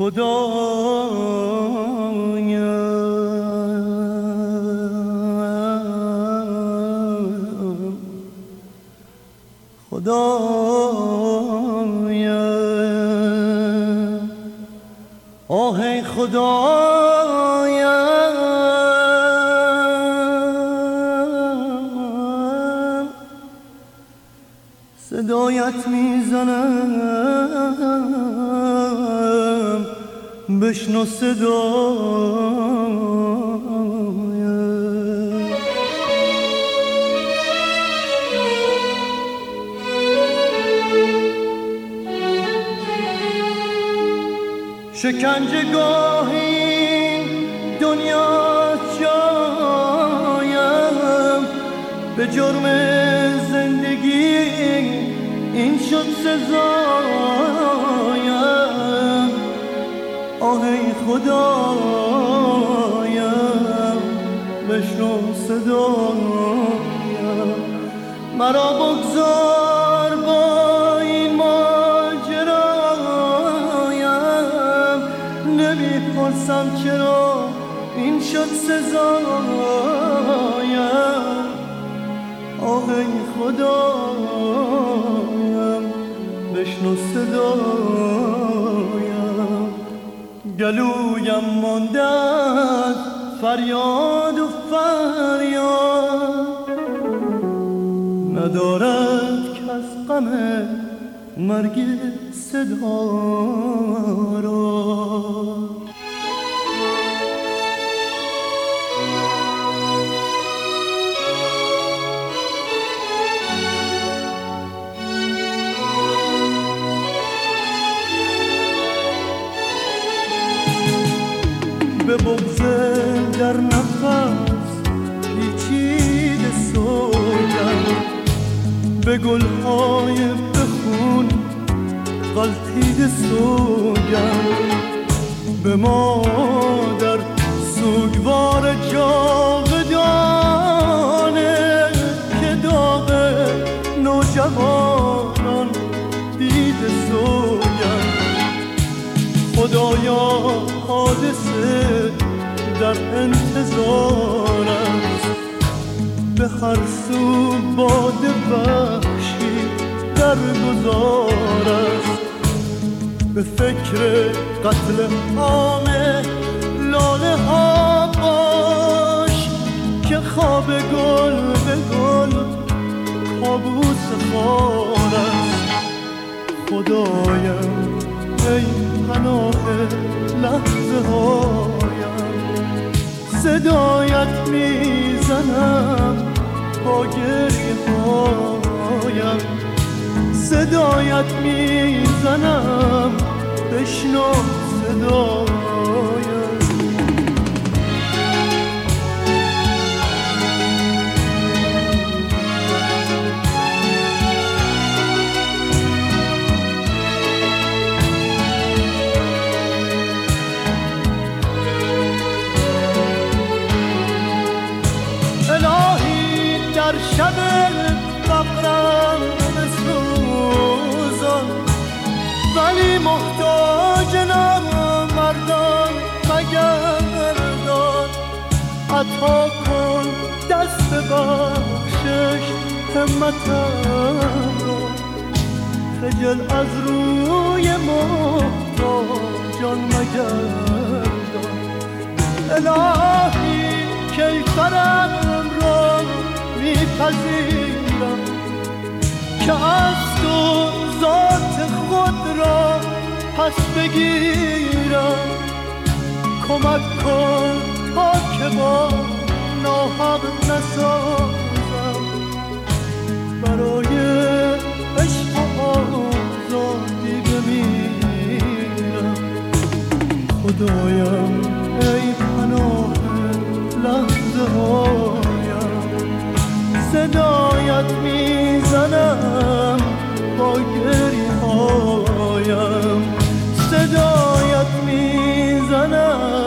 خدایا خدایا آه خدایا صدایت میزنم بشنو صدایا شکنجه گاه این دنیا جایم به جرم زندگی این شد سزایم آه ای خدایم بشنو صدایم مرا بگذار با این ماجرایم نمیپرسم چرا این شد سزایم آه ای خدایم بشنو صدایم گلویم مانده از فریاد و فریاد ندارد کس غم مرگ صدا را به بغض در نفس پیچیده سویم به گلهای بخون غلطیده سویم به مادر سوگوار جاودانه که داغ نوجوانان دیده سویم خدایا حادثه در انتظار است به هر سو باد بخشی در گذار است به فکر قتل عام لاله ها باش که خواب گل به گل کابوس خار است خدایم ای پناه لحظه هایم صدایت میزنم با گریه هایم صدایت میزنم بشنو صدایم در شب فقرم بسوزان ولی محتاج نامردان مگردان عطا کن دست بخشش همتم را خجل از روی محتاجان مگردان الهی کیفرم را میپذیرم که از تو ذات خود را پس بگیرم کمک کن تا که با ناحق نسازم برای عشق آزادی بمیرم خدایم ای پناه لحظه هایم صدایت میزنم با گریه هایم صدایت میزنم